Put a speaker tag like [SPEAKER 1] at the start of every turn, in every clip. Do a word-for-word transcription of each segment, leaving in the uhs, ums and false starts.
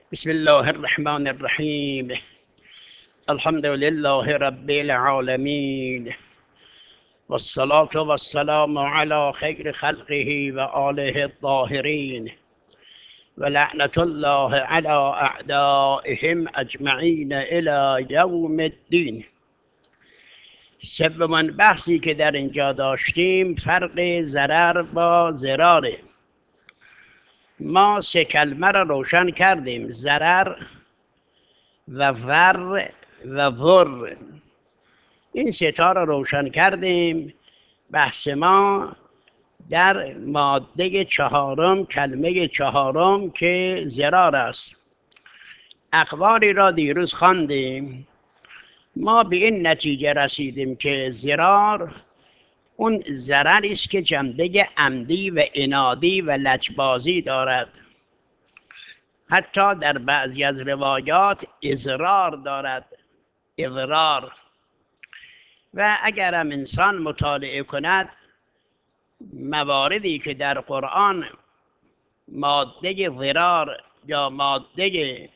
[SPEAKER 1] بسم الله الرحمن الرحیم. الحمد لله رب العالمین والصلاة والسلام على خیر خلقه و آله الطاهرین و لعنت الله على اعدائهم اجمعین الی یوم الدین. سومین بحثی که در اینجا داشتیم فرق ضرر با ضراره. ما سه کلمه را روشن کردیم: ضرر و ور و ور. این سه تا را روشن کردیم. بحث ما در ماده چهارم، کلمه چهارم که ضرار است. اقوالی را دیروز خواندیم. ما به این نتیجه رسیدیم که ضرار اون ضرری است که جنبه عمدی و عنادی و لجبازی دارد. حتی در بعضی از روایات اضرار دارد، اضرار. و اگر هم انسان مطالعه کند مواردی که در قرآن ماده ضرار یا ماده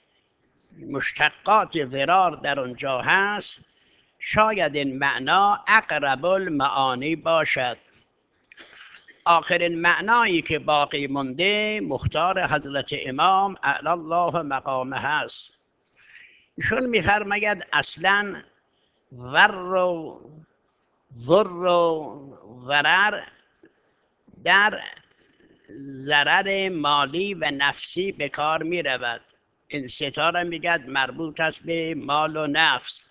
[SPEAKER 1] مشتقات ضرار در اونجا هست، شاید این معنا اقرب المعانی باشد. آخرین معنایی که باقی مونده مختار حضرت امام اعلی الله مقامه هست. ایشون میفرماید اصلا ور و ضر و ضرر در ضرر مالی و نفسی به کار می رود. این ستاره میگد مربوط است به مال و نفس.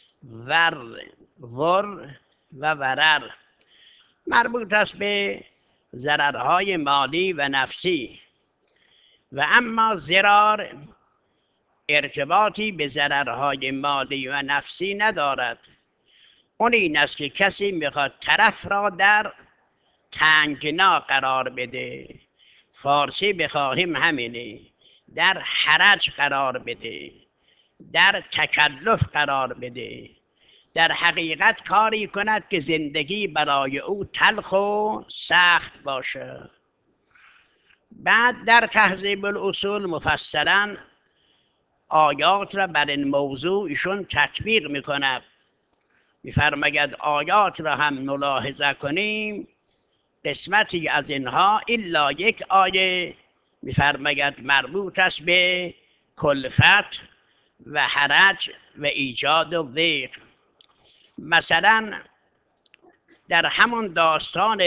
[SPEAKER 1] ور ور و ضرر مربوط است به ضررهای مالی و نفسی. و اما ضرار ارتباطی به ضررهای مالی و نفسی ندارد. اون این است که کسی میخواد طرف را در تنگنا قرار بده، فارسی بخواهیم همینه، در حرج قرار بده، در تکلف قرار بده، در حقیقت کاری کند که زندگی برای او تلخ و سخت باشه. بعد در تهذیب الاصول مفصلا آیات را بر این موضوع ایشون تطبیق میکند. میفرماید آیات را هم ملاحظه کنیم، قسمتی از اینها الا یک آیه میفرماید مربوط است به کلفت و حرج و ایجاد و ضیق. مثلا در همون داستان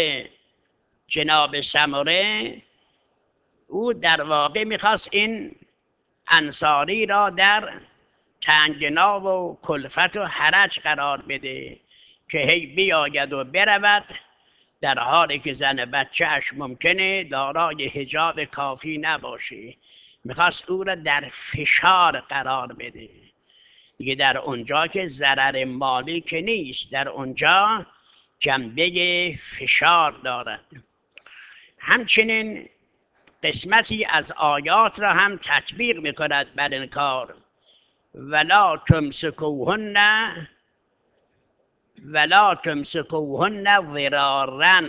[SPEAKER 1] جناب سمره، او در واقع میخواست این انصاری را در تنگنا و کلفت و حرج قرار بده که هی بیاید و برود، در حالی که زن بچهش ممکنه دارای حجاب کافی نباشه. میخواست او را در فشار قرار بده. دیگه در اونجا که ضرر مالی که نیست، در اونجا جنبه فشار دارد. همچنین قسمتی از آیات را هم تطبیق میکند بر این کار. ولا تمسکوهن ولا تمسکوهن ضرارا.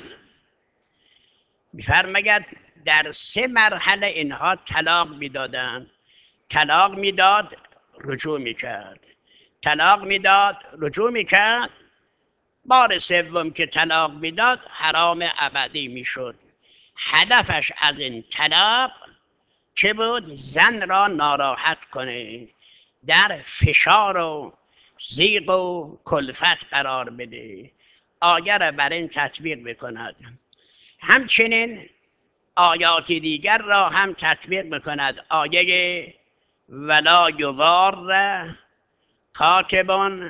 [SPEAKER 1] میفرماید در سه مرحله اینها طلاق میدادن. طلاق میداد، رجوع میکرد، طلاق میداد، رجوع میکرد. بار سوم که طلاق میداد حرام ابدی میشد. هدفش از این طلاق چه بود؟ زن را ناراحت کنه، در فشار و ضیق و کلفت قرار بده. آیه را بر این تطبیق بکند. همچنین آیات دیگر را هم تطبیق بکند. آیه ولا یضار کاتب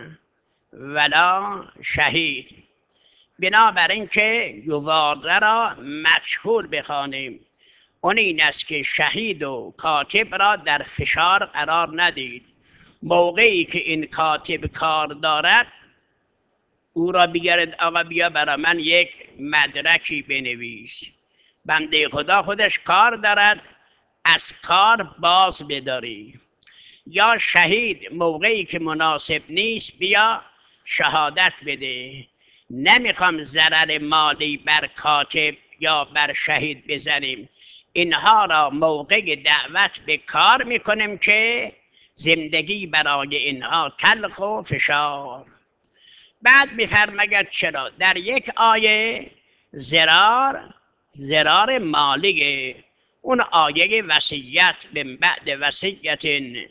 [SPEAKER 1] ولا شهید. بنابراین که یضار را مجهول بخوانیم، اون این است که شهید و کاتب را در فشار قرار ندید. موقعی که این کاتب کار دارد، او را بیارد آقا بیا برای من یک مدرکی بنویس. بنده خدا خودش کار دارد، از کار باز بداری. یا شهید موقعی که مناسب نیست بیا شهادت بده. نمیخوام ضرر مالی بر کاتب یا بر شهید بزنیم. اینها را موقع دعوت به کار میکنیم که زندگی برای اینها تلخ و فشار. بعد میفرماید چرا در یک آیه ضرار ضرار مالیه، اون آیه وصیت من بعد وصیت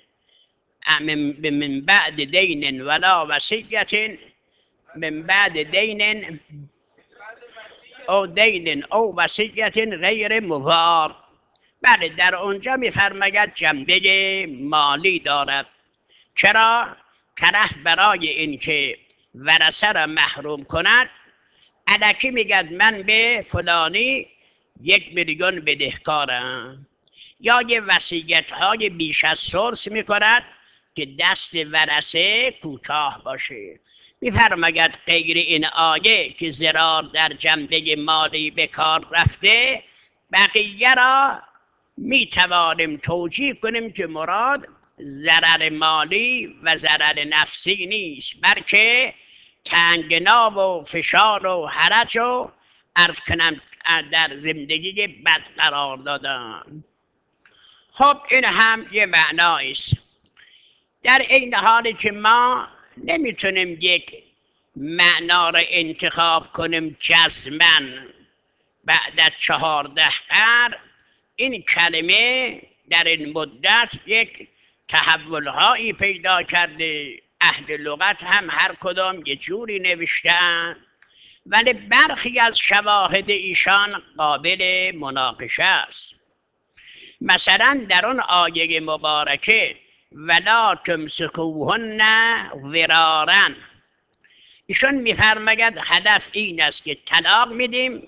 [SPEAKER 1] من بعد دین ولا وصیت من بعد دین او دین او وصیت غیر مضار. بله در اونجا میفرماید جنبه مالی دارد. چرا؟ طرف برای اینکه ورثه را محروم کند الکی میگد من به فلانی یک میلیون بدهکارم، یا یه وصیت های بیش از ثلث میکند که دست ورثه کوتاه باشه. میفرماید غیر این آیه که ضرار در جنبه مالی به کار رفته، بقیه را میتوانیم توجیه کنیم که مراد ضرر مالی و ضرر نفسی نیست، بلکه تنگنا و فشار و حرج و عرض کنم در زندگی بد قرار دادن. خب این هم یه معنایی است. در این حالی که ما نمیتونیم یک معنا را انتخاب کنیم جزماً بعد از چهارده قرن، این کلمه در این مدت یک تحولهایی پیدا کرده. اهل لغت هم هر کدام یه جوری نوشتن، ولی برخی از شواهد ایشان قابل مناقشه است. مثلا در اون آیه مبارکه ولا تمسکوهن ضرارا، ایشان میفرماید هدف این است که طلاق میدیم،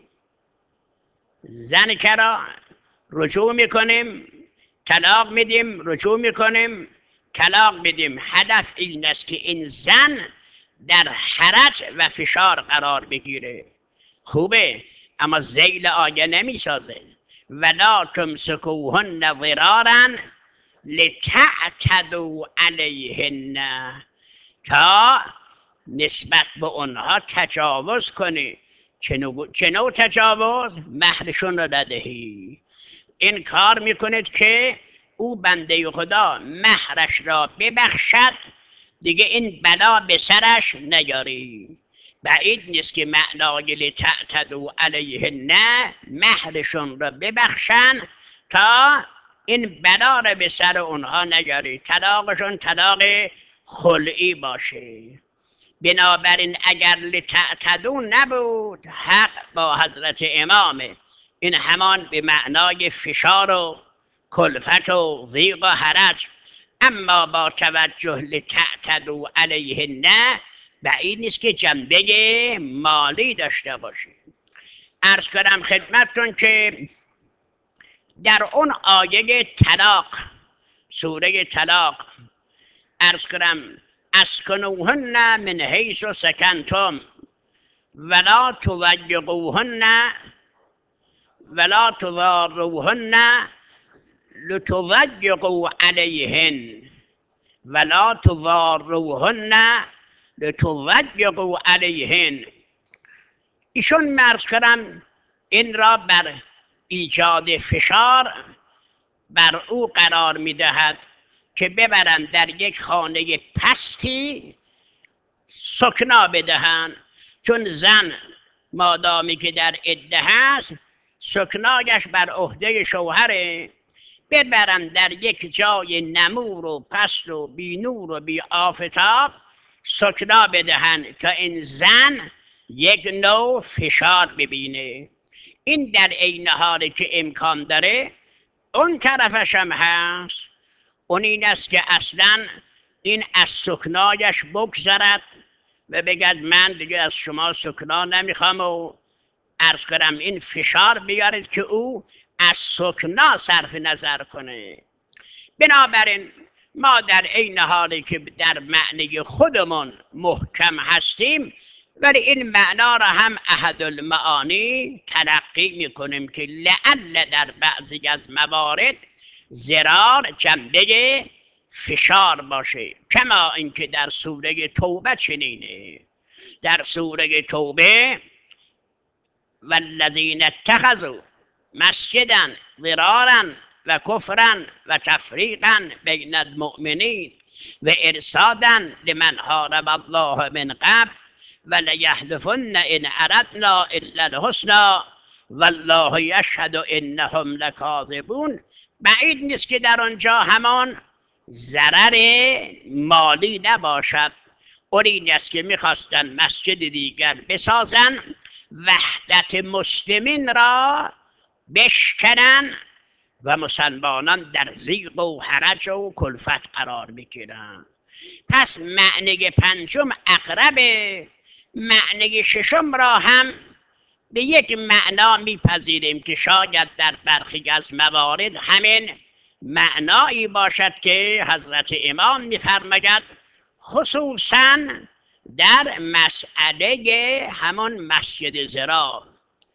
[SPEAKER 1] زن کرا رجوع میکنیم، طلاق میدیم رجوع میکنیم، طلاق میدیم. هدف این است که این زن در حرج و فشار قرار بگیره. خوبه، اما ذیل آیه نمیسازه. ولا تمسکوهن ضرارا لتعتدوا علیهن، تا نسبت به اونها تجاوز کنی. چه نوع تجاوز؟ مهرشون رو ندهی. این کار میکنید که او بنده خدا مهرش را ببخشد، دیگه این بلا به سرش نیاری. بعید نیست که معنای لتعتدوا علیهن مهرشون را ببخشن تا این بلا را به سر اونها نیاری، طلاقشون طلاق خلعی باشه. بنابراین اگر لتعتدوا نبود، حق با حضرت امامه، این همان به معنای فشار و کلفت و ضیق و حرج. اما با توجه لتعتدوا علیهن بعید نیست که جنبه مالی داشته باشه. عرض کنم خدمتتون که در اون آیه طلاق، سوره طلاق، عرض کنم اسکنوهن من حیث سکنتم ولا تضیقوهن ولا تضاروهن لتضیقوا علیهن ولا تضاروهن لتضیقوا علیهن. ایشون عرض کنم این را بر ایجاد فشار بر او قرار میدهد که ببرن در یک خانه پستی سکنا بدهن، چون زن مادامی که در عده هست سکنایش بر عهده شوهره. ببرن در یک جای نمور و پست و بی نور و بی آفتاب سکنا بدهن تا این زن یک نوع فشار ببینه. این در عین حالی که امکان داره اون طرفش هم هست، اون این است که اصلا این از سکنایش بگذرد و بگد من دیگه از شما سکنا نمیخوام و عرض کنم این فشار بیارید که او از سکنا صرف نظر کنه. بنابراین ما در این حالی که در معنی خودمون محکم هستیم، ولی این معنا را هم احد المعانی تلقی میکنیم که لعل در بعضی از موارد ضرار جنبه فشار باشه، کما اینکه در سوره توبه چنینه. در سوره توبه والذین اتخذوا مسجدا ضرارا و کفرا و تفریقا بین المؤمنین و ارصادا لمن حارب الله من قبل و لیحلفن ان اردنا الا الحسنى والله یشهد انهم لکاذبون. بعید نیست که در آنجا همان ضرر مالی نباشد. اون این است که میخواستن مسجد دیگر بسازن، وحدت مسلمین را بشکنن و مسلمانان در ضیق و حرج و کلفت قرار بگیرن. پس معنی پنجم اقربه، معنی ششم را هم به یک معنا میپذیریم که شاید در برخی از موارد همین معنایی باشد که حضرت امام میفرماید، خصوصا در مسئله همان مسجد ضرار.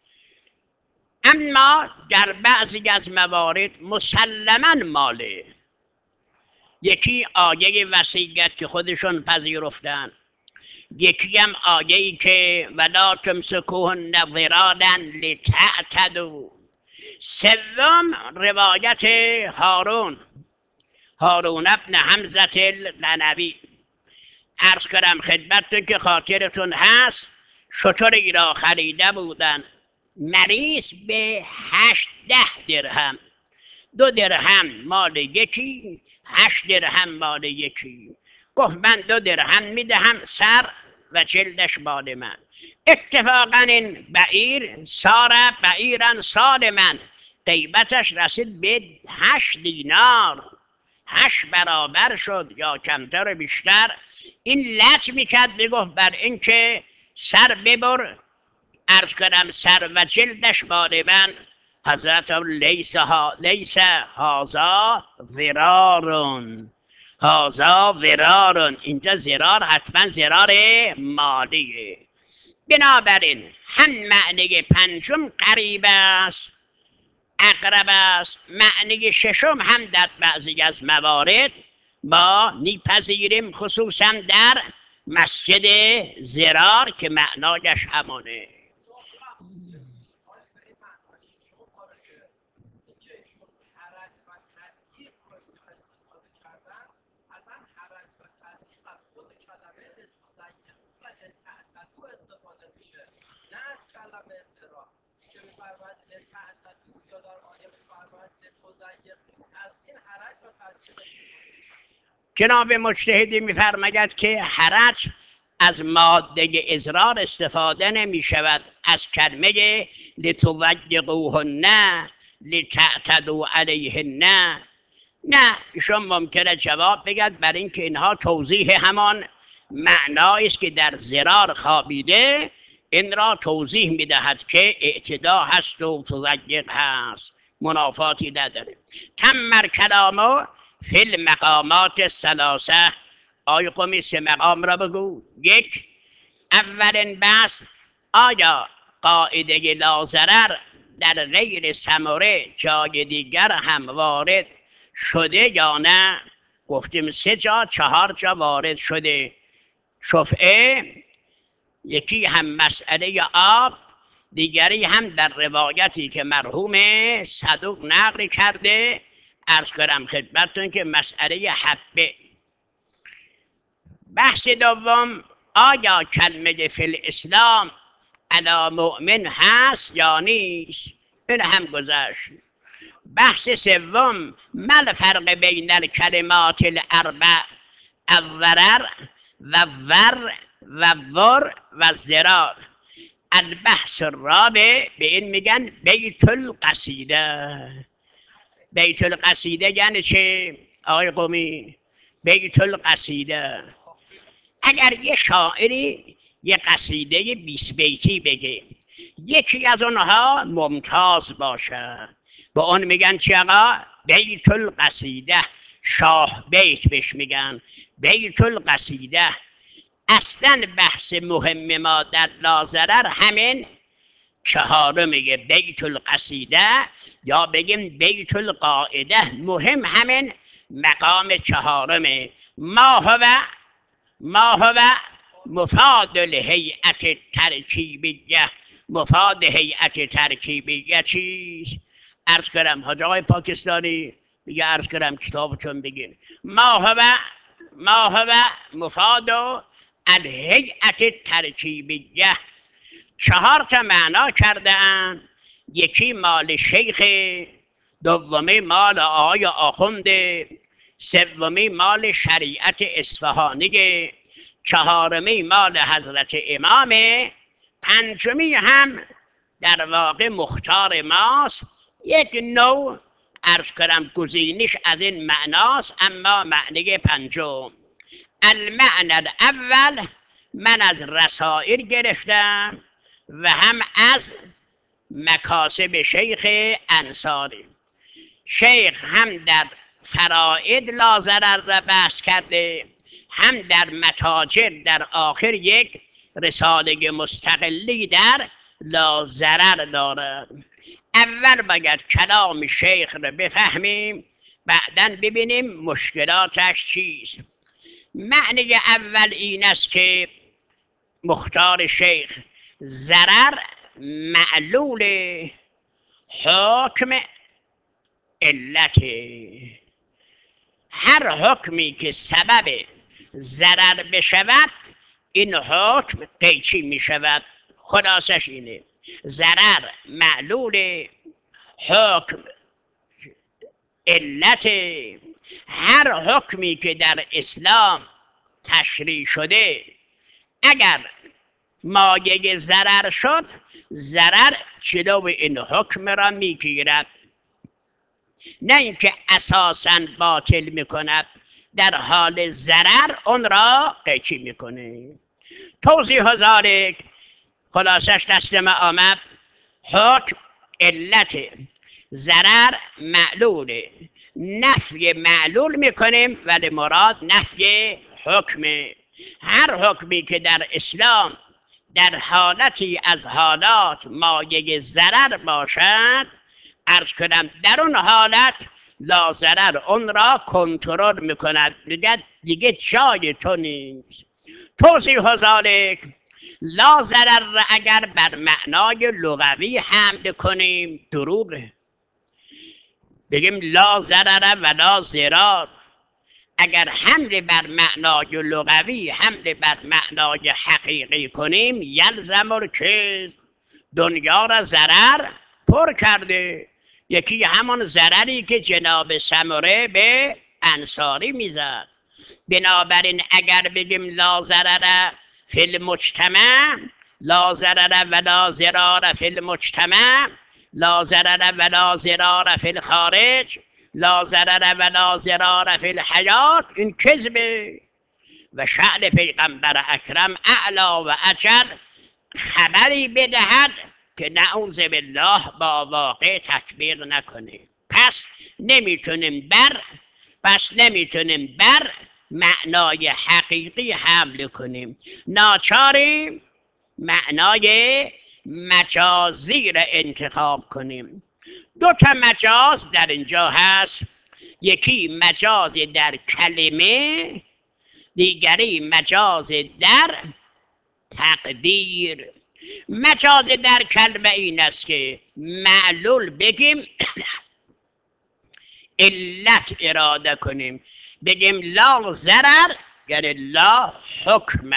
[SPEAKER 1] اما در بعضی از موارد مسلما ماله. یکی آیه وصیت که خودشون پذیرفتن، یکی هم آیه‌ای که ولا تمسکوهن ضرارا لتعتدوا. سوم روایت هارون هارون ابن حمزة الغنوی. عرض کردم خدمتتون که خاطرتون هست شتری را خریده بودن، مریض به هشت ده درهم، دو درهم مال یکی، هشت درهم مال یکی. گفت من دو درهم میدهم سر و جلدش مال من. اتفاقا این بعیر سار بعیرا سالما، قیمتش رسید به هشت دینار، هشت برابر شد یا کمتر و بیشتر. این لج میکرد، میگفت بر این که سر ببر، عرض کردم سر و جلدش مال من. حضرت لیس ها لیس هازا ضرارون، هازا ضرارون، اینجا ضرار حتما ضرار مالیه. بنابراین هم معنی پنجم قریب است، اقرب است، معنی ششم هم در بعضی از موارد ما میپذیریم، خصوصا در مسجد ضرار که معنایش همانه. جناب مجتهدی میفرماید که حرج از ماده ازرار استفاده نمی شود، از کلمه لتضیقوهن لتعتدوا علیهن. نه، ایشون ممکنه جواب بگد بر اینکه اینها توضیح همان معنایی است که در ضرار خوابیده، این را توضیح میدهد که اعتدا هست و تضیق هست، منافاتی نداره. تم کلامو فی المقامات الثلاثه. آیا قومی سه مقام را بگو. یک، اولین بحث آیا قاعده لا ضرر در غیر ثمره جای دیگر هم وارد شده یا نه؟ گفتیم سه جا چهار جا وارد شده. شفعه، یکی هم مسئله آب، دیگری هم در روایتی که مرحوم صدوق نقل کرده، عرض کنم خدمتتون که مسئله حبه. بحث دوم آیا کلمه فی الاسلام علی مؤمن هست یا نیست؟ این هم گذشت. بحث سوم ما الفرق بین الکلمات الاربع، الضرر و ور و ور و ضرار. البحث الرابع به این میگن بیت القصیده. بیت القصیده یعنی چه آقای قومی؟ بیت القصیده، اگر یه شاعری یه قصیده بیست بیتی بگه، یکی از اونها ممتاز باشه، با اون میگن چی آقا؟ بیت القصیده. شاه بیت بهش میگن، بیت القصیده. اصلا بحث مهم ما در لا ضرر همین چهارمیه، بیت القصیده یا بگیم بیت القاعده. مهم همین مقام چهارمه. ما هو ما هو مفاد الهیئت ترکیبیه. مفاد هیئت ترکیبیه چیست؟ عرض کردم حاج آقای پاکستانی دیگه عرض کردم کتابتون بگین. ما هو ما هو مفاد الهیئت ترکیبیه. چهار تا معنا کردن، یکی مال شیخ، دومی مال آقای آخونده، سومی مال شریعت اصفهانی، چهارمی مال حضرت امامه، پنجمی هم در واقع مختار ماست. یک نوع عرض کنم گزینش از این معناست، اما معنی پنجم المعنى الاول من از رسائل گرفتم و هم از مکاسب شیخ انصاری. شیخ هم در فرائد لا ضرر را بحث کرده، هم در متاجر در آخر یک رساله مستقلی در لا ضرر دارد. اول باید کلام شیخ را بفهمیم، بعداً ببینیم مشکلاتش چیست. معنی اول این است که مختار شیخ ضرر معلول حکم علت، هر حکمی که سبب ضرر بشود این حکم قیچی می شود. خلاصش اینه، ضرر معلول حکم علت، هر حکمی که در اسلام تشریع شده اگر مایه ضرر شد، ضرر جلو این حکم را میگیرد، نه اینکه اساساً باطل میکند، در حال ضرر اون را قیچی میکنه. توضیح ذالک خلاصش دست ما آمد. حکم علت، ضرر معلوله، نفی معلول میکنیم ولی مراد نفی حکمه. هر حکمی که در اسلام در حالتی از حالات مایه ضرر باشد، عرض کنم در اون حالت لا ضرر اون را کنترل میکند، دیگه دیگه جای تو نیست. توضیح ذالک لا ضرر را اگر بر معنای لغوی حمل کنیم دروغه، بگیم لا ضرر ولا ضرار. اگر حمل بر معنای لغوی حمل بر معنای حقیقی کنیم یلزم الکذب، دنیا را ضرر پر کرده. یکی همان ضرری که جناب سمره به انصاری میزد. بنابراین اگر بگیم لا ضرر فی المجتمع، لا ضرر ولا ضرار فی المجتمع، لا ضرر ولا ضرار فی الخارج، لا ضرر ولا ضرار فی الحیات، این کذبه. و شأن پیغمبر اکرم اعلی و اجل خبری بدهد که نعوذ بالله با واقع تطبیق نکنه. پس نمیتونیم بر پس نمیتونیم بر معنای حقیقی حمل کنیم، ناچاریم معنای مجازی را انتخاب کنیم. دو تا مجاز در اینجا هست، یکی مجاز در کلمه، دیگری مجاز در تقدیر. مجاز در کلمه این است که معلول بگیم علت اراده کنیم، بگیم لا ضرر یعنی لا حکم،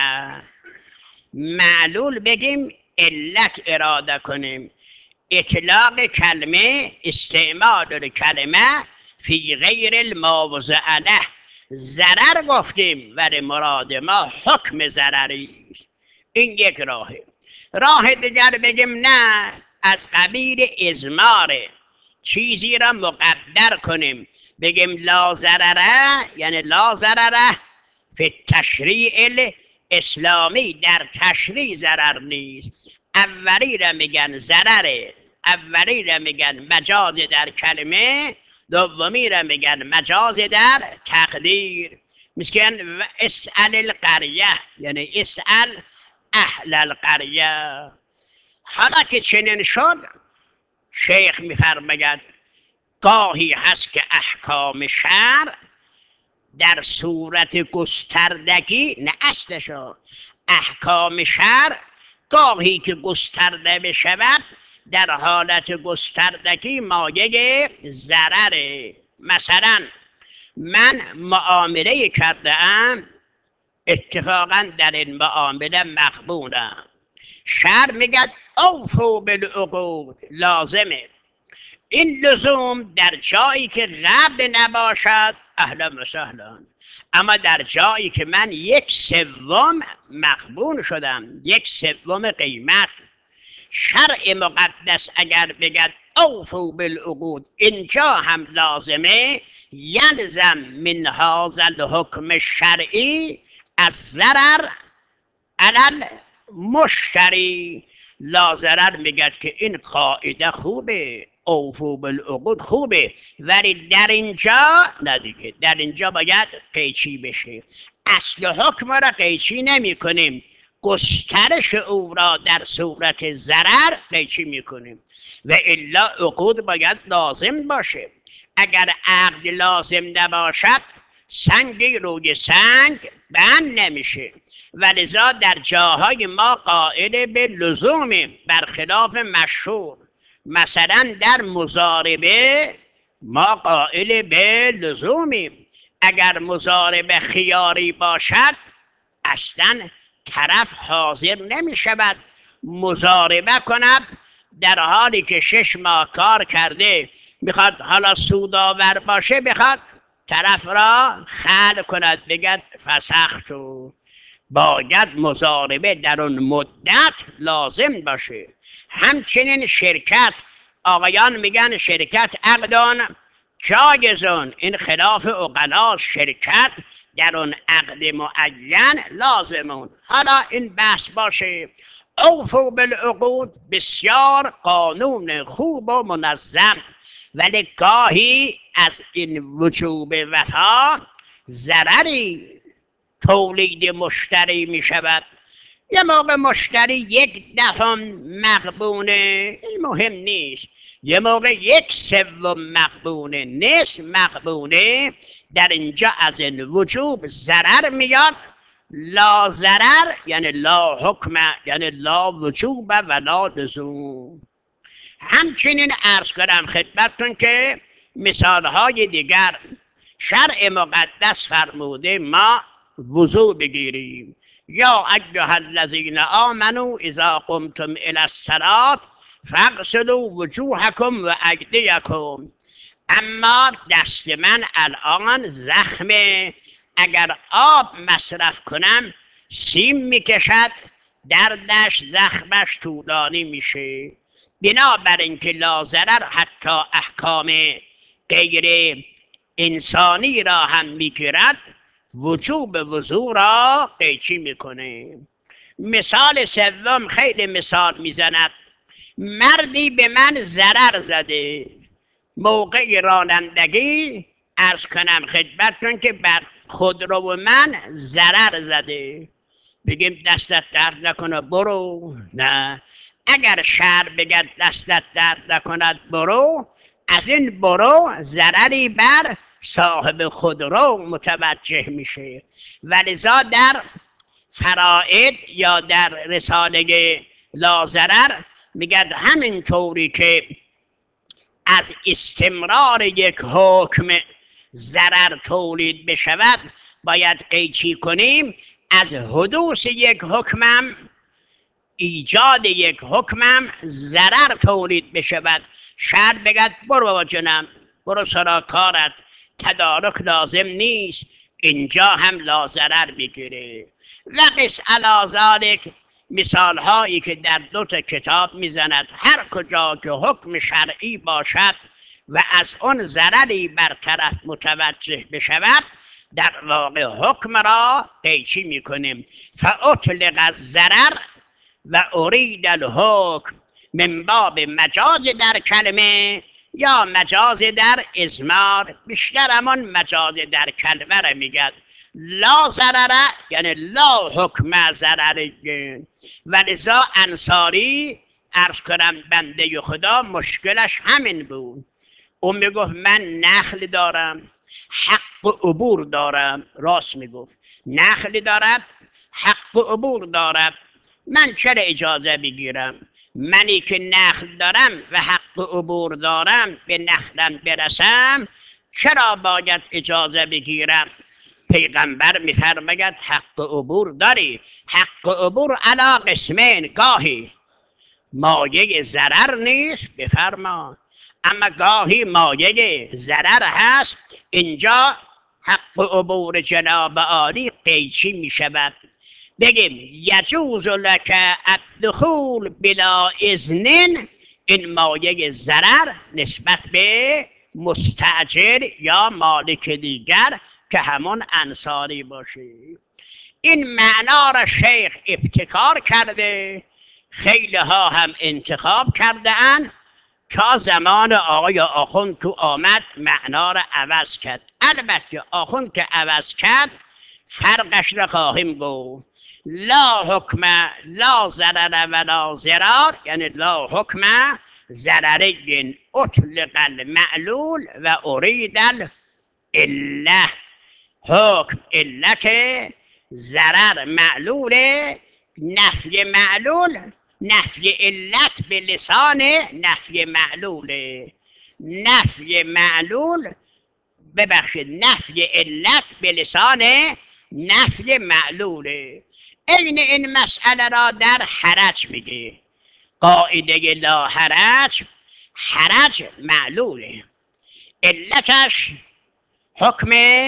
[SPEAKER 1] معلول بگیم علت اراده کنیم. اطلاق کلمه استعمال کلمه فی غیر الموضع له، ضرر گفتیم ولی مراد ما حکم ضرری است. این یک راهه. راه دیگر بگیم نه، از قبیل ازماره، چیزی را مقدر کنیم، بگیم لا ضرره یعنی لا ضرره فی تشریع اسلامی، در تشریع ضرر نیست. اولی را میگن ضرره، اولی را میگن مجاز در کلمه، دومی را میگن مجاز در تقدیر. میگن اسأل القریه یعنی اسأل اهل القریه. حالا که چنین شد، شیخ میفرماید گاهی هست که احکام شرع در صورت گستردگی، نه اصلشو، احکام شرع گاهی که گسترده بشود در حالت گستردگی مایه ضرره. مثلا من معامله کرده ام، اتفاقا در این معامله مغبونم، شرع میگد اوفو بالعقود، لازمه. این لزوم در جایی که قبل نباشد اهلا و سهلا، اما در جایی که من یک سوم مغبون شدم، یک سوم قیمت، شرع مقدس اگر بگد اوفو بالعقود اینجا هم لازمه، یلزم من هذا الحکم الشرعی از ضرر علل مشتری. لا ضرر میگد که این قاعده خوبه، اوفو بالعقود خوبه، ولی در اینجا نه دیگه، در اینجا باید قیچی بشه. اصل حکم را قیچی نمی کنیم، گسترش او را در صورت ضرر قیچی می کنیم و الا عقود باید لازم باشه. اگر عقد لازم نباشد سنگی روی سنگ بند نمیشه، ولذا در جاهای ما قائل به لزومیم برخلاف مشهور. مثلا در مضاربه ما قائل به لزومیم، اگر مضاربه خیاری باشد اصلا طرف حاضر نمی شود مضاربه کند در حالی که شش ماه کار کرده، میخواد حالا سودآور باشه بخواد طرف را خلع کند بگد فسختو. باید مضاربه در اون مدت لازم باشه. همچنین شرکت، آقایان میگن شرکت عقدان جایزون، این خلاف عقلا، شرکت در اون عقد معین لازمون. حالا این بحث باشه. اوفو بالعقود بسیار قانون خوب و منظم، ولی گاهی از این وجوب وفا ضرری تولید مشتری می شود. یه موقع مشتری یک دفعه مغبونه، این مهم نیست، یه موقع یک سوم مغبونه، نصف مغبونه، در اینجا از این وجوب ضرر میاد. لا ضرر یعنی لا حکم، یعنی لا وجوب و لا لزوم. همچنین عرض کنم خدمتتون که مثالهای دیگر شرع مقدس فرموده ما وضو بگیریم. یا ایها الذین آمنوا اذا قمتم الی الصلاة فاغسلوا وجوهکم و ایدیکم. اما دست من الان زخمه، اگر آب مصرف کنم سیم میکشد، دردش زخمش طولانی میشه. بنابراین که لا ضرر حتی احکام غیر انسانی را هم میگیرد، وجوب وضو را قیچی میکنه. مثال سوم خیلی مثال میزند. مردی به من ضرر زده، موقع رانندگی عرض کنم خدمتتون که بر خودرو من ضرر زده، بگیم دستت درد نکنه برو؟ نه، اگر شرع بگد دستت درد نکند برو، از این برو ضرری بر صاحب خودرو متوجه میشه. ولذا در فرائد یا در رساله لا ضرر میگد همین طوری که از استمرار یک حکم ضرر تولید بشود باید قیچی کنیم، از حدوث یک حکمم، ایجاد یک حکمم ضرر تولید بشود، شرع بگد برو بابا جنم، برو سراغ کارت، تدارک لازم نیست، اینجا هم لا ضرر بگیره. و قس علی ذلک مثال هایی که در دو تا کتاب میزند. هر کجا که حکم شرعی باشد و از آن ضرری برطرف متوجه بشود، در واقع حکم را قیچی میکنیم. فاطلق الضرر و ارید الحکم، من باب مجاز در کلمه یا مجاز در اضمار. بیشتر همان مجاز در کلمه را میگد. لا ضرر یعنی لا حکم ضرر. ولذا انصاری عرض کنم بنده خدا مشکلش همین بود. اون میگفت من نخل دارم، حق عبور دارم. راست میگفت، نخل دارد، حق عبور دارد، من چرا اجازه بگیرم؟ منی که نخل دارم و حق عبور دارم به نخلم برسم چرا باید اجازه بگیرم؟ پیغمبر میفرماید حق عبور داری. حق عبور علا قسمین، گاهی مایه ضرر نیست بفرما، اما گاهی مایه ضرر هست. اینجا حق عبور جناب عالی قیچی می شود. بگیم یجوز لک الدخول بلا اذن، این مایه ضرر نسبت به مستاجر یا مالک دیگر که همون انصاری باشه. این معنا را شیخ ابتکار کرده، خیلی ها هم انتخاب کرده اند. تا زمان آقای آخوند تو آمد معنا را عوض کرد. البته آخوند که عوض کرد فرقش را خواهیم گفت. لا حکم لا ضرر ولا ضرار، یعنی لا حکم ضرری اطلق المعلول و ارید العله. حکم علت ضرر معلوله، نفی معلول نفی علت به لسان نفی معلوله. نفی معلول ببخشید نفی علت به لسان نفی معلوله. این این مسئله را در حرج میگه. قاعده لا حرج، حرج معلوله، علتش حکم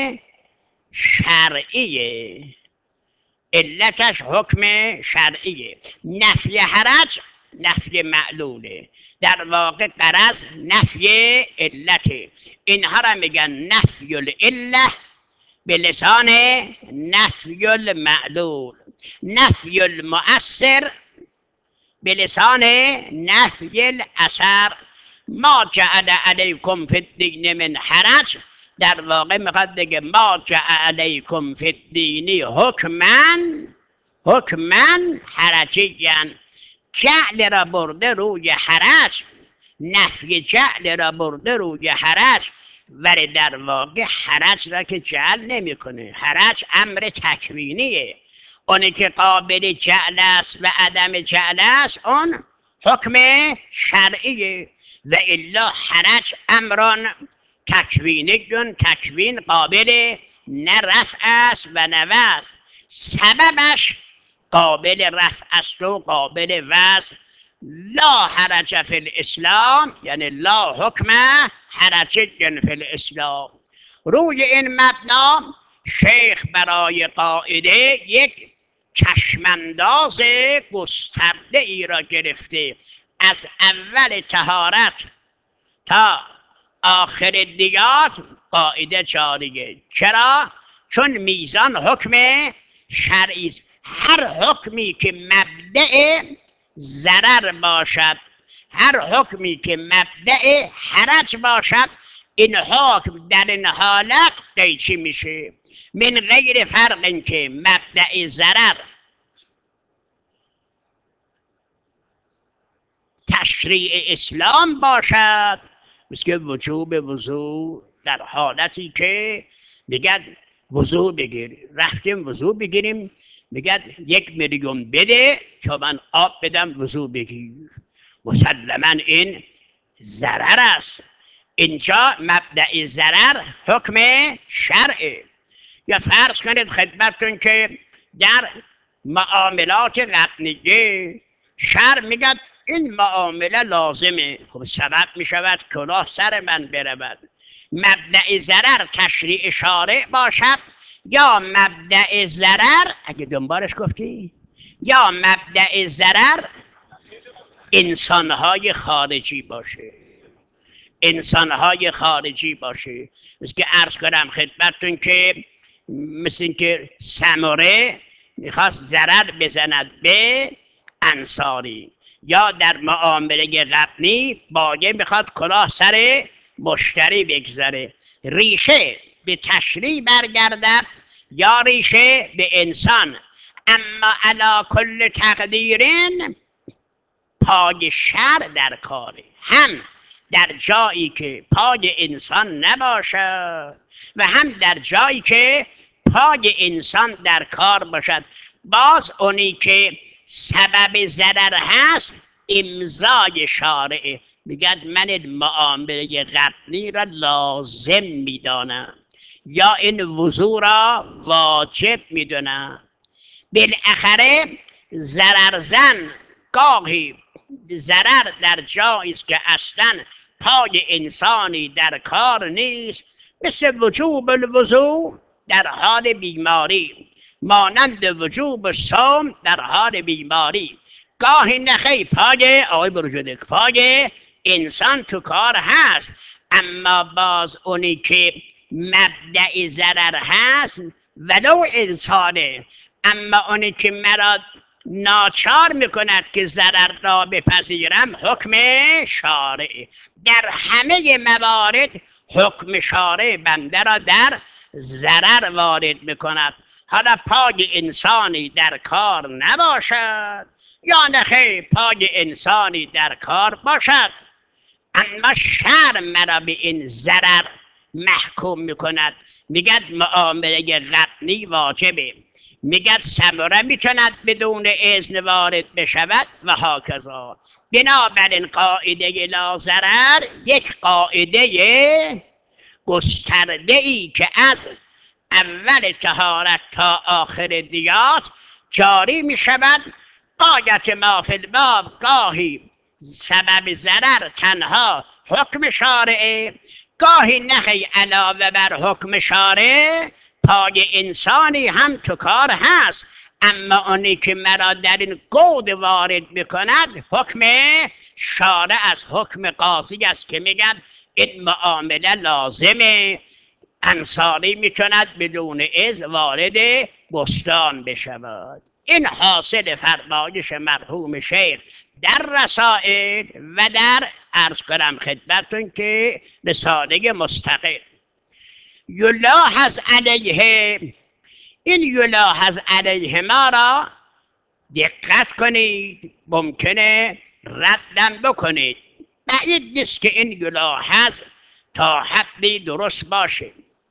[SPEAKER 1] شرعیه، علتش حکم شرعیه. نفی حرج نفی معلوله، در واقع غرض نفی علته. اینها را میگن نفی العله به لسان نفی المعلول، نفی المؤثر به لسان نفی الاثر. ما جعل علیکم فی الدین من حرج، در واقع میخواد بگه ما جعل علیکم فی الدین حکما، حکما حرجیا. جعل را برده روی حرج، نفی جعل را برده روی حرج، ولی در واقع حرج را که جعل نمیکنه. حرج امر تکوینیه، اونی که قابل جعل است و عدم جعل است اون حکم شرعیه. و الا حرج امران تکوینی، تکوین قابل نه رفع است و نه وضع. سببش قابل رفع است و قابل وضع. لا حرج فی الاسلام یعنی لا حکم حرجی فی الاسلام. روی این مبنا شیخ برای قاعده یک چشمانداز گسترده ای را گرفته، از اول طهارت تا آخر دیات قاعده جاریه. چرا؟ چون میزان حکم شرعی است. هر حکمی که مبدأ ضرر باشد، هر حکمی که مبدأ حرج باشد، این حکم در این حالت قیچی میشه، من غیر فرق این که مبدأ ضرر تشریع اسلام باشد، مثل که وجوب وضوع. در حالتی که میگد وضوع بگیر، رفتیم وضوع بگیریم، میگد یک میلیون بده تا من آب بدم وضوع بگیر، مسلما این ضرر است. اینجا مبدأ ضرر حکم شرعه. یا فرض کنید خدمتتون که در معاملات رقمیه شرع میگد این معامله لازمه، خب سبب میشود کلاه سر من برود. مبدأ ضرر تشریع شارع باشد، یا مبدأ ضرر اگه دنبالش گفتی، یا مبدأ ضرر انسانهای خارجی باشه، انسانهای خارجی باشه. مثل که عرض کنم خدمتتون که مثل این که سمره میخواست ضرر بزند به انصاری، یا در معامله غبنی بایه میخواد کلاه سر مشتری بگذاره. ریشه به تشریع برگردد یا ریشه به انسان، اما علی کل تقدیرین پای شرع در کاره، هم در جایی که پای انسان نباشد و هم در جایی که پای انسان در کار باشد. باز اونی که سبب ضرر هست امضای شارع، میگد من این معامله قطعی را لازم میدانم یا این وضوع را واجب میدونم. بالاخره ضرر زن گاهی ضرر در جایی است که اصلا پای انسانی در کار نیست، مثل وجوب الوضوء در حال بیماری، مانند وجوب صوم در حال بیماری. گاهی نخی پای آقای برجودک پای انسان تو کار هست، اما باز اونی که مبدع ضرر هست ولو انسانه، اما اونی که مرا ناچار میکند که ضرر را بپذیرم حکم شارع. در همه موارد حکم شارع بنده را در ضرر وارد میکند. حالا پای انسانی در کار نباشد یا نخیر پای انسانی در کار باشد، اما شرع مرا به این ضرر محکوم میکند، میگد معامله قطعی واجبه، میگد ثمره میتوند بدون اذن وارد بشود و هاکذا. بنابراین قاعده لا ضرر یک قاعده گسترده ای که از اول طهارت تا آخر دیات جاری میشود. غایت ما فی الباب گاهی سبب ضرر تنها حکم شارعه، گاهی نخی علاوه بر حکم شارع پای انسانی هم تو کار هست، اما اونی که مرا در این گود وارد میکند حکم شارع از حکم قاضی است که میگن این معامله لازمه. انصاری میتوند بدون اذن وارد بستان بشود. این حاصل فرمایش مرحوم شیخ در رسائل و در عرض کنم خدمتتون که رساله مستقل. یلاحظ علیه، این یلاحظ علیه ما را دقت کنید، ممکنه ردم بکنید. بعید نیست که این یلاحظ تا حدی درست باشه.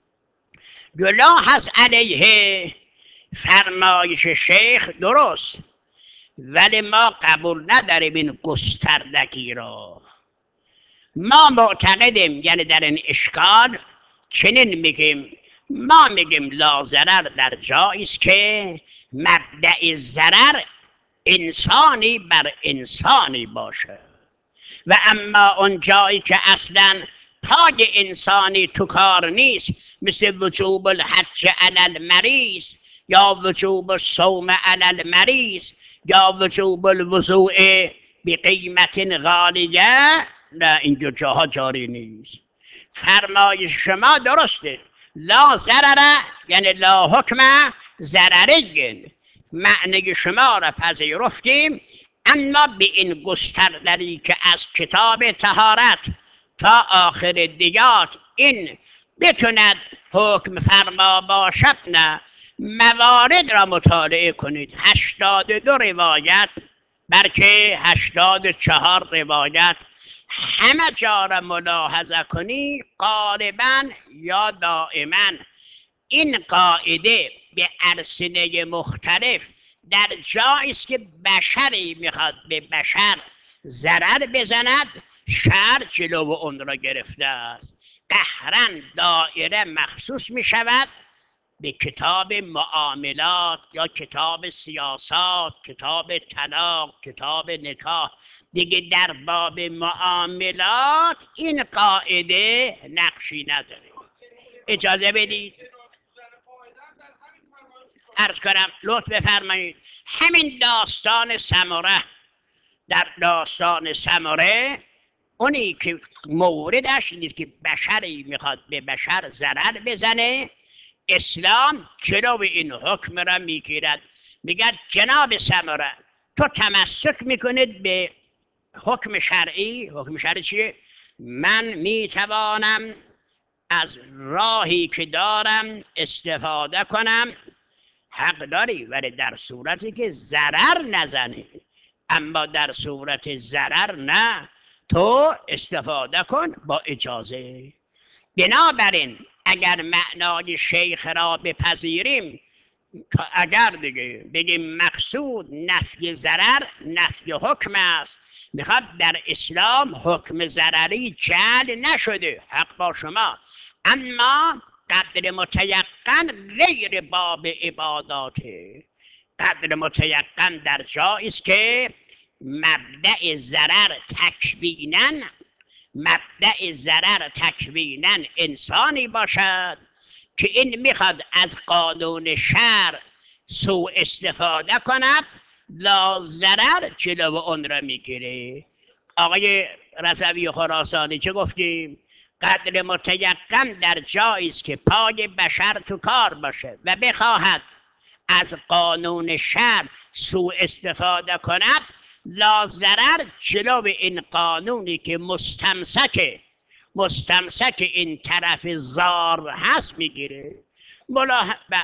[SPEAKER 1] یلاحظ علیه فرمایش شیخ درست، ولی ما قبول نداریم این گستردگی را. ما معتقدیم، یعنی در این اشکال چنین میگیم، ما میگیم لا ضرر در جایی است که مبدأ ضرر انسانی بر انسانی باشه، و اما اون جایی که اصلا پای انسانی تو کار نیست، مثل وجوب الحج علی المریض یا وجوب الصوم علی المریض یا وجوب الوضوء بقیمت غالیه، نه اینجا جاها جاری نیست. فرمایش شما درسته، لا ضرر یعنی لا حکم ضرری، معنی شما را پذیرفتیم، اما به این گستردگی که از کتاب طهارت تا آخر دیات این بتوند حکم فرما باشد، نه. موارد را مطالعه کنید، هشتاد و دو روایت بلکه هشتاد و چهار روایت، همه جا را ملاحظه کنی غالبا یا دائما این قاعده به ارسنه مختلف در جایی است که بشری میخواد به بشر ضرر بزند، شرع جلو اون را گرفته است. قهرا دایره مخصوص میشود به کتاب معاملات یا کتاب سیاست، کتاب طلاق، کتاب نکاح. دیگه در باب معاملات این قاعده نقشی نداره. اجازه بدید عرض کنم، لطف بفرمایید. همین داستان سمره، در داستان سمره اونی که موردش نیست که بشری میخواد به بشر ضرر بزنه، اسلام جلو این حکم را میگیرد، میگه جناب سمره تو تمسک میکنید به حکم شرعی. حکم شرعی چیه؟ من میتوانم از راهی که دارم استفاده کنم، حق داری، ولی در صورتی که ضرر نزنی، اما در صورت ضرر نه، تو استفاده کن با اجازه. بنابراین اگر معنای شیخ را بپذیریم، اگر دیگه بگیم مقصود نفی ضرر نفی حکم است، میخواد در اسلام حکم ضرری جعل نشده، حق با شما، اما قدر متیقن غیر باب عباداته. قدر متیقن در جایی است که مبدأ ضرر تکویناً مبدأ ضرر تکویناً انسانی باشد که این میخواد از قانون شرع سوء استفاده کند، لا ضرر جلو اون را میگیره. آقای رضوی خراسانی چه گفتیم؟ قدر متیقن در جایی است که پای بشر تو کار باشه و بخواهد از قانون شرع سوء استفاده کند، لا ضرر جلو این قانونی که مستمسک مستمسک این طرف زار هست میگیره. ملاح... ب...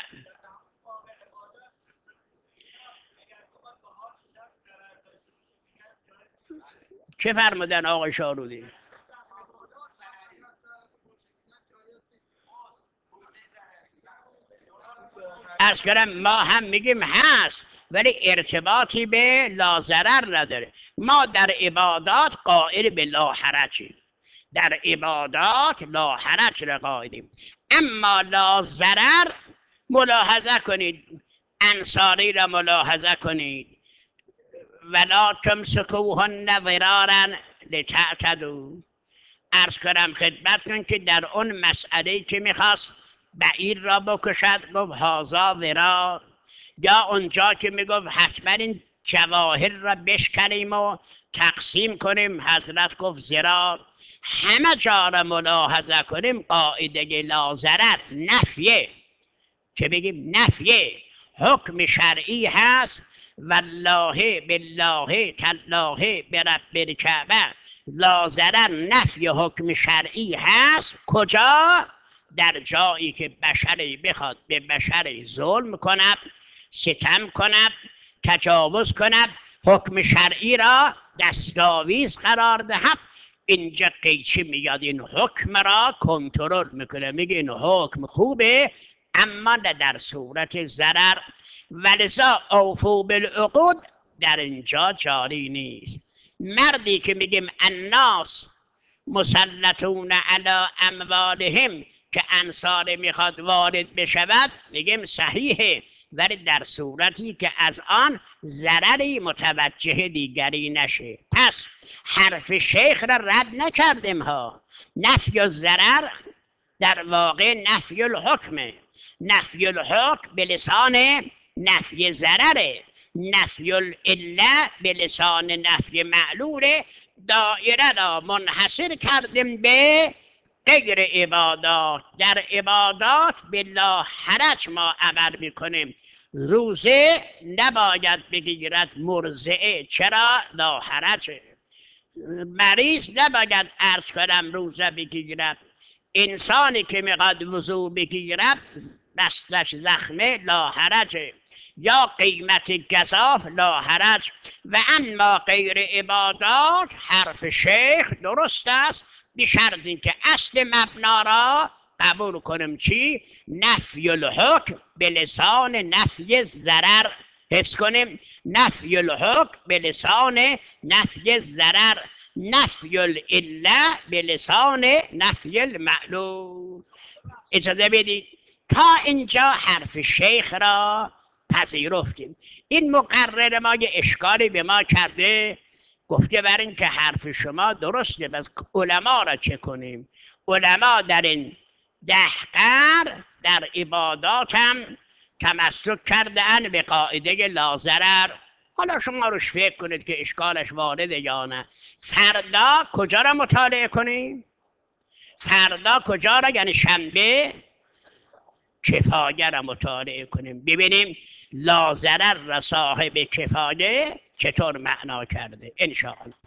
[SPEAKER 1] چه فرمودن آقای شارودی؟ ارز کنم ما هم میگیم هست، ولی ارتباطی به لا ضرر نداره. ما در عبادات قائل به لا حرجیم، در عبادات لا حرج را قائلیم، اما لا ضرر ملاحظه کنید، انصاری را ملاحظه کنید، ولا تمسکوهن ضرارا لتعتدوا. عرض کنم خدمتتون که در اون مسئله که میخواست بعیر را بکشد گفت هازا ضرار، یا اونجا که میگفت حتما این جواهر را بشکنیم و تقسیم کنیم حضرت گفت ضرار. همه جا را ملاحظه کنیم قاعده لا ضرر نفیه، که بگیم نفیه حکم شرعی هست. والله بالله تالله برب الکعبه لا ضرر نفی حکم شرعی هست. کجا؟ در جایی که بشری بخواد به بشری ظلم کند، ستم کند، تجاوز کند، حکم شرعی را دستاویز قرار دهد، اینجا قیچی میاد این حکم را کنترل میکنه، میگه این حکم خوبه اما نه در صورت ضرر، ولذا اوفو بالعقود در اینجا جاری نیست. مردی که میگیم الناس مسلطون علی اموالهم که انصار میخواد وارد بشود، میگیم صحیحه، ولی در صورتی که از آن ضرری متوجه دیگری نشه. پس حرف شیخ را رد نکردیم ها. نفی الضرر در واقع نفی الحکمه، نفی الحکم به لسان نفی ضرره، نفی العله به لسان نفی معلوله. دایره را منحصر کردیم به غیر عبادات. در عبادات بالله حرج ما عمل میکنیم. روزه نباید بگیرد مرضعه، چرا؟ لا حرجه. مریض نباید عرض کنم روزه بگیرد. انسانی که میخواد وضو بگیرد دستش زخمه لا حرجه، یا قیمت گزاف لا حرج. و اما غیر عبادات حرف شیخ درست است، به شرط اینکه اصل مبنا را قبول کنیم. چی؟ نفی الحکم به لسان نفی ضرر. حفظ کنیم نفی الحکم به لسان نفی ضرر، نفی العله به لسان نفی المعلول. اجازه بدید تا اینجا حرف شیخ را پذیرفتیم. این مقرر ما یه اشکالی به ما کرده، گفته بر این که حرف شما درسته، بس علما را چه کنیم؟ علما در این ده قرن در عبادات هم تمسک کرده اند به قاعده لا ضرر. حالا شما روش فکر کنید که اشکالش وارده یا نه. فردا کجا را مطالعه کنیم؟ فردا کجا را؟ یعنی شنبه کفایه را مطالعه کنیم، ببینیم لا ضرر را صاحب کفایه چطور معنا کرده. انشاءالله.